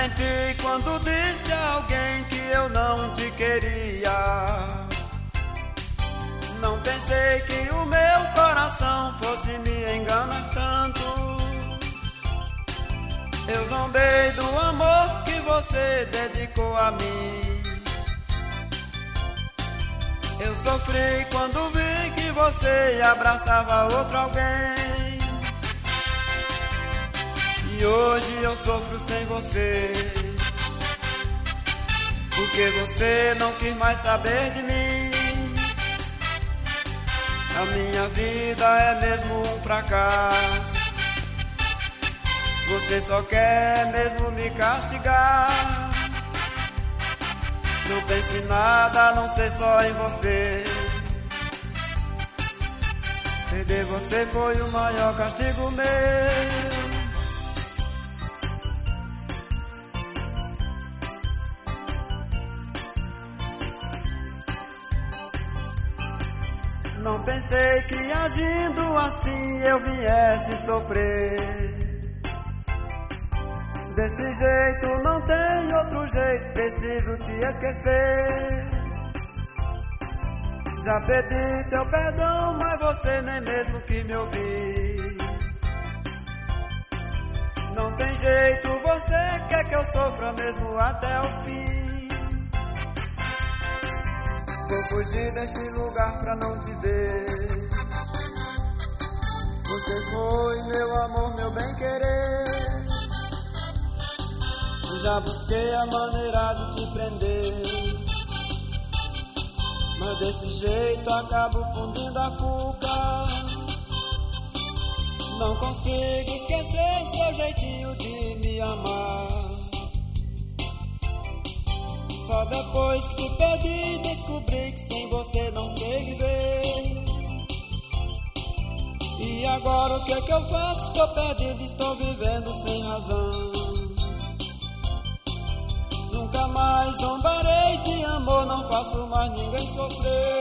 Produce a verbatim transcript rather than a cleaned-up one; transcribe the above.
menti quando disse a alguém que eu não te queria. Não pensei que o meu coração fosse me enganar tanto. Eu zombei do amor que você dedicou a mim. Eu sofri quando vi que você abraçava outro alguém. E hoje eu sofro sem você, porque você não quis mais saber de mim. A minha vida é mesmo um fracasso. Você só quer mesmo me castigar. Não pense em nada a não ser só em você. Perder você foi o maior castigo meu. Não pensei que agindo assim eu viesse sofrer. Desse jeito não tem outro jeito, preciso te esquecer. Já pedi teu perdão, mas você nem mesmo quis me ouvir. Não tem jeito, você quer que eu sofra mesmo até o fim. Vou fugir deste lugar pra não te ver. Você foi meu amor, meu bem-querer. Já busquei a maneira de te prender, mas desse jeito acabo fundindo a culpa. Não consigo esquecer seu jeitinho de me amar. Só depois que te perdi descobri que sem você não sei viver. E agora o que é que eu faço? Estou perdido, estou vivendo sem razão. Nunca mais zombarei de amor, não faço mais ninguém sofrer.